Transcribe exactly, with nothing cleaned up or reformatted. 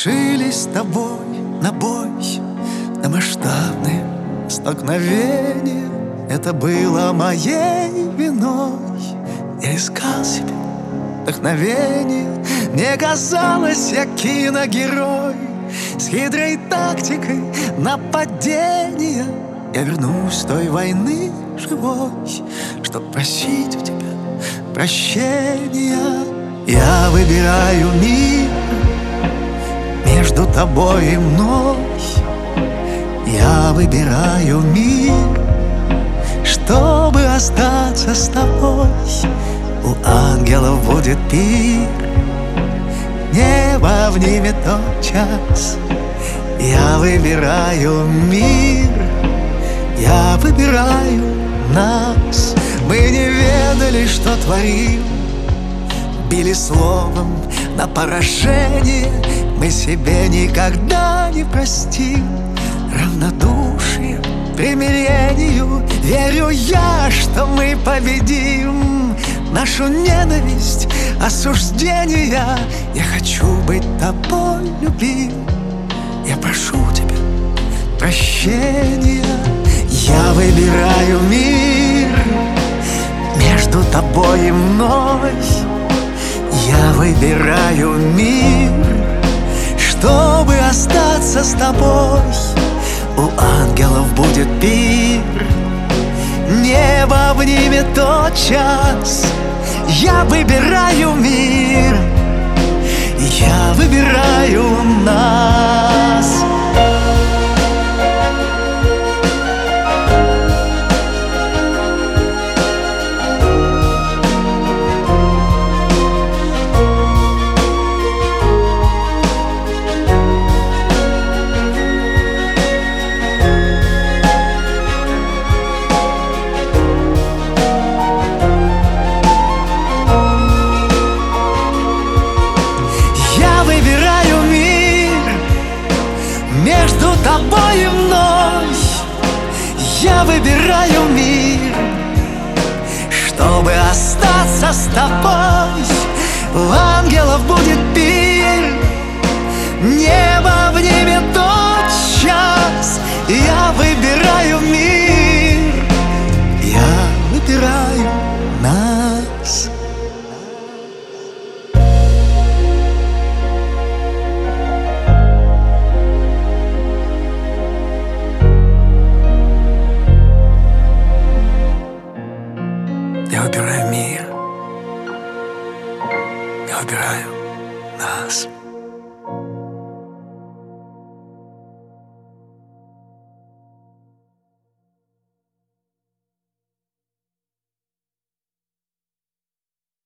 решились с тобой на бой, на масштабные столкновения. Это было моей виной. Я искал себе вдохновение. Мне казалось, я киногерой с хитрой тактикой нападения. Я вернусь с той войны живой, чтоб просить у тебя прощения. Я выбираю мир между тобой и мной. Я выбираю мир, чтобы остаться с тобой. У ангелов будет пир, небо обнимет тот час. Я выбираю мир, я выбираю нас. Мы не ведали, что творим, били словом на поражение. Мы себе никогда не простим равнодушие примирению. Верю я, что мы победим нашу ненависть, осуждения. Я хочу быть тобой любим. Я прошу тебя прощения. Я выбираю мир между тобой и мной. Я выбираю мир, чтобы остаться с тобой. У ангелов будет пир, небо обнимет тот час. Я выбираю мир, я выбираю нас. Между тобой и мной я выбираю мир, чтобы остаться с тобой. У ангелов будет пир, небо обнимет тот час. Я выбираю мир, я выбираю нас. Я выбираю мир, я выбираю нас.